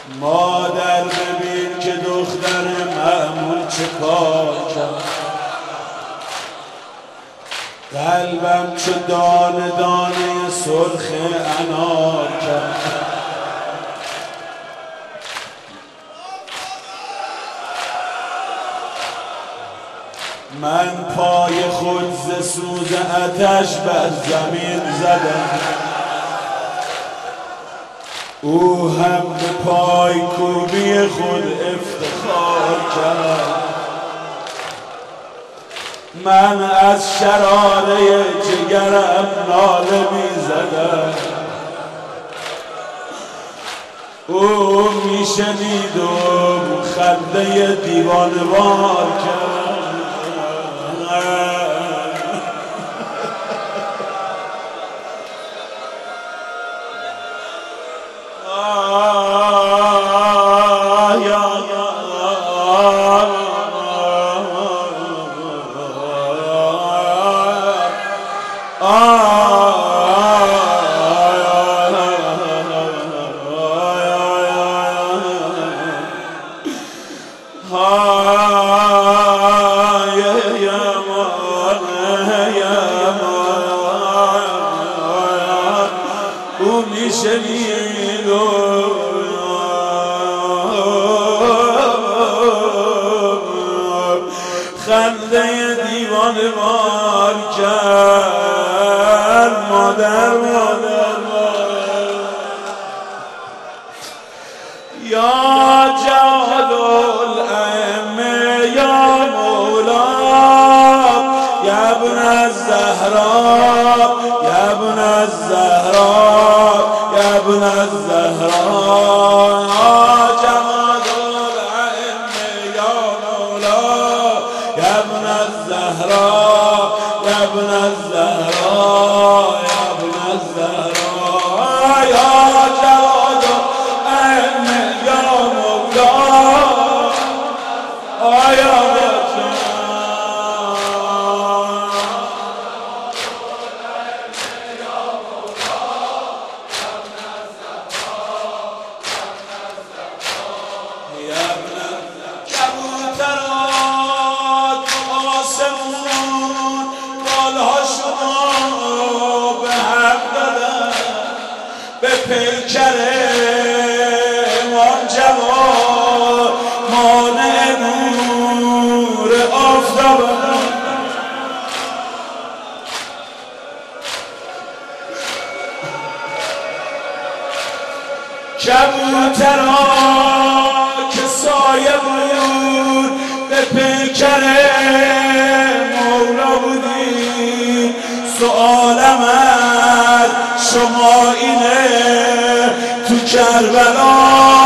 مادر ببین که دختر مأمون چه کار کرد، قلبم چه دانه دانه سرخ انار کرد. من پای خود ز سوز آتش بر زمین زدم، او هم به پای کوبی خود افتخار کرد. من از شراره جگرم ناله می زدم، او می شنید و خنده دیوانه‌وار کرد. او میشنید و خنده دیوانه‌وار کرد. مادر یا جلال الائمه یا مولا یا ابن الزهرا یا ابن الزهرا یا ابن الزهرا یا جمال الائمه یا مولا یا ابن الزهرا یا ابن الزهرا یا ابن الزهرا یا جمال الائمه یا مولا یا پیکر امام جواد مانع نور آفتاب. کبوترها که سایه بود به پیکر مولا بودی، سؤالم از شما اینه تو کربلا